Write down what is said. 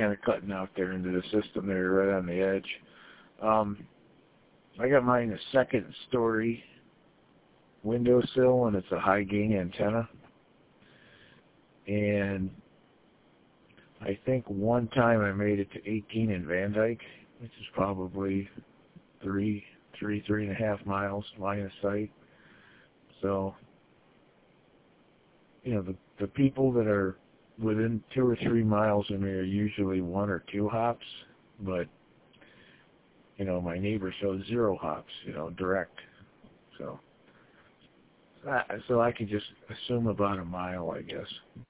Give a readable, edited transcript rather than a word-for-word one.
kind of cutting out there into the system there, right on the edge. I got mine a second story windowsill, and it's a high gain antenna. And I think one time I made it to 18 in Van Dyke, which is probably 3.5 miles line of sight. So, you know, the people that are within 2 or 3 miles of me are usually 1 or 2 hops, but, you know, my neighbor shows 0 hops, you know, direct. So I could just assume about a mile, I guess.